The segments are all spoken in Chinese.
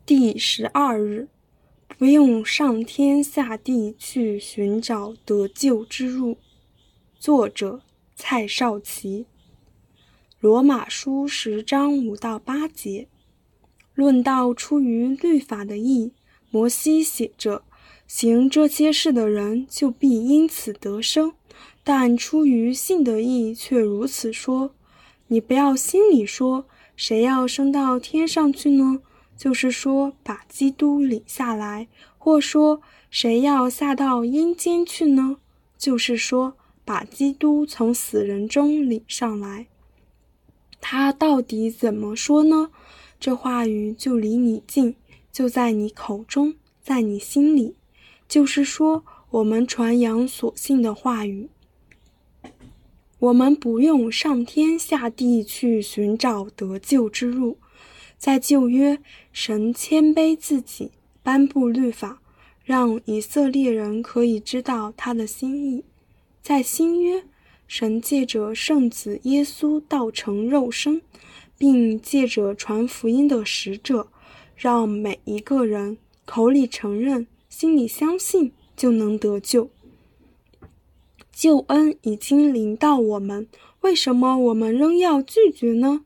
第12日，不用上天下地去寻找得救之路。作者蔡少奇。罗马书10章5到8节。论到出于律法的义，摩西写着，行这些事的人就必因此得生，但出于信的义却如此说，你不要心里说，谁要升到天上去呢？就是说把基督领下来，或说谁要下到阴间去呢？就是说把基督从死人中领上来。他到底怎么说呢？这话语就离你近，就在你口中，在你心里。就是说我们传扬所信的话语。我们不用上天下地去寻找得救之路。在旧约，神谦卑自己，颁布律法，让以色列人可以知道他的心意。在新约，神借着圣子耶稣道成肉身，并借着传福音的使者，让每一个人口里承认，心里相信，就能得救。救恩已经临到我们，为什么我们仍要拒绝呢？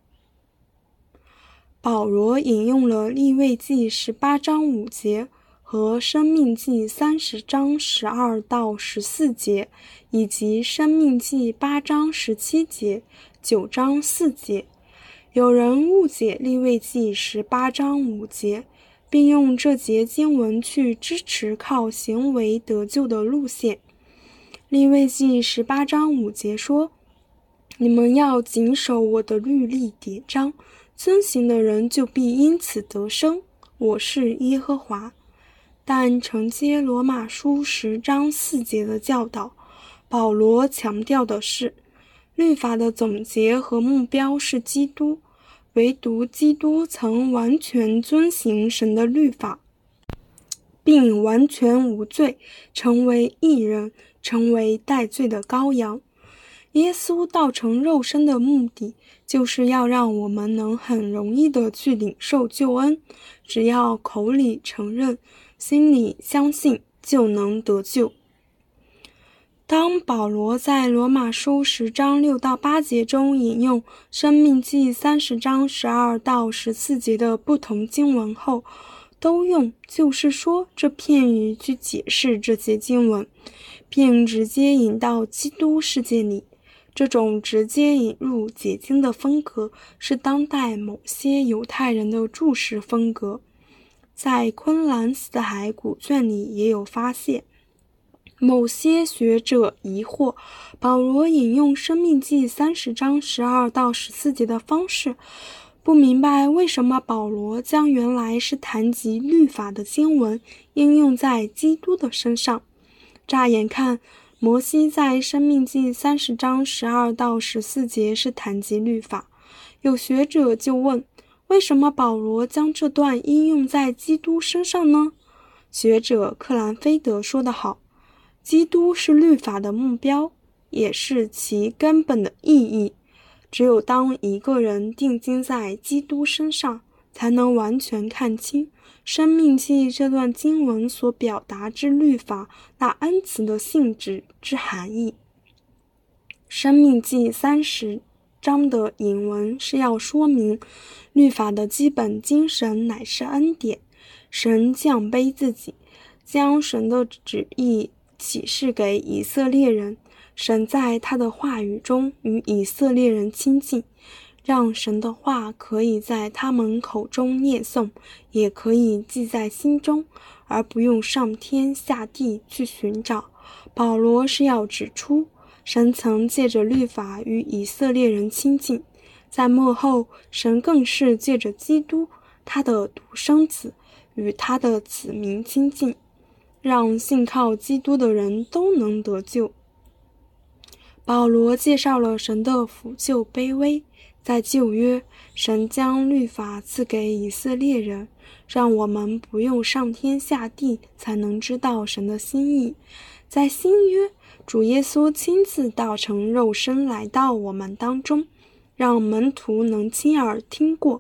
保罗引用了利未记18章5节和申命记30章12到14节，以及申命记8章17节、9章4节。有人误解利未记18章5节，并用这节经文去支持靠行为得救的路线。利未记18章5节说，你们要谨守我的律例典章，遵行的人就必因此得生，我是耶和华。但承接罗马书10章4节的教导，保罗强调的是，律法的总结和目标是基督，唯独基督曾完全遵行神的律法，并完全无罪，成为义人，成为代罪的羔羊。耶稣道成肉身的目的，就是要让我们能很容易地去领受救恩，只要口里承认，心里相信，就能得救。当保罗在罗马书10章6到8节中引用申命记30章12到14节的不同经文后，都用就是说这片语去解释这些经文，并直接引到基督世界里。这种直接引入解经的风格是当代某些犹太人的注释风格，在昆兰死海古卷里也有发现。某些学者疑惑保罗引用申命记30章12到14节的方式，不明白为什么保罗将原来是谈及律法的经文应用在基督的身上。乍眼看，摩西在申命记30章12到14节是谈及律法，有学者就问，为什么保罗将这段应用在基督身上呢？学者克兰菲德说得好，基督是律法的目标，也是其根本的意义。只有当一个人定睛在基督身上，才能完全看清申命记这段经文所表达之律法那恩慈的性质之含义。申命记30章的引文是要说明，律法的基本精神乃是恩典，神降卑自己，将神的旨意启示给以色列人，神在他的话语中与以色列人亲近，让神的话可以在他们口中念诵，也可以记在心中，而不用上天下地去寻找。保罗是要指出，神曾借着律法与以色列人亲近，在末后，神更是借着基督，他的独生子，与他的子民亲近，让信靠基督的人都能得救。保罗介绍了神的抚救卑微。在旧约，神将律法赐给以色列人，让我们不用上天下地才能知道神的心意。在新约，主耶稣亲自道成肉身来到我们当中，让门徒能亲耳听过、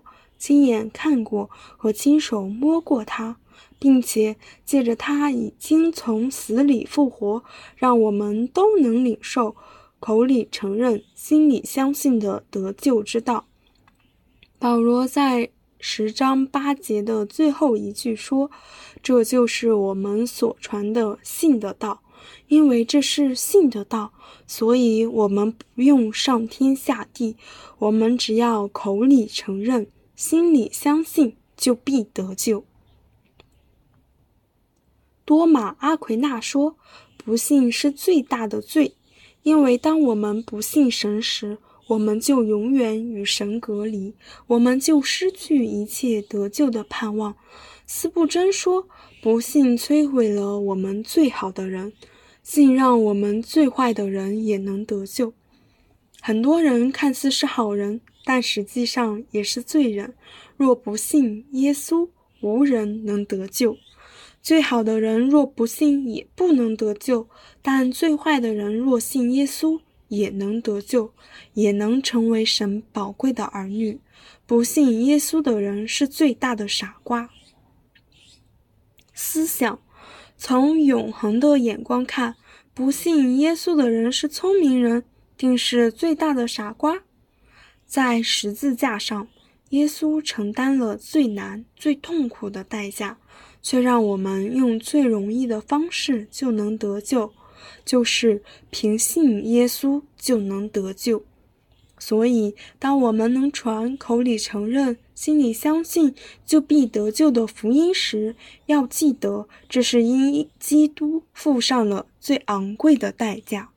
亲眼看过和亲手摸过他，并且借着他已经从死里复活，让我们都能领受口里承认、心里相信的得救之道。保罗在10章8节的最后一句说，这就是我们所传的信的道，因为这是信的道，所以我们不用上天下地，我们只要口里承认，心里相信，就必得救。多马阿奎那说，不信是最大的罪，因为当我们不信神时，我们就永远与神隔离，我们就失去一切得救的盼望。司布真说，不信摧毁了我们最好的人，信让我们最坏的人也能得救。很多人看似是好人，但实际上也是罪人。若不信耶稣，无人能得救。最好的人若不信也不能得救，但最坏的人若信耶稣也能得救，也能成为神宝贵的儿女。不信耶稣的人是最大的傻瓜。思想，从永恒的眼光看，不信耶稣的人是聪明人，定是最大的傻瓜。在十字架上，耶稣承担了最难、最痛苦的代价，却让我们用最容易的方式就能得救，就是凭信耶稣就能得救。所以，当我们能传、口里承认、心里相信，就必得救的福音时，要记得，这是因基督付上了最昂贵的代价。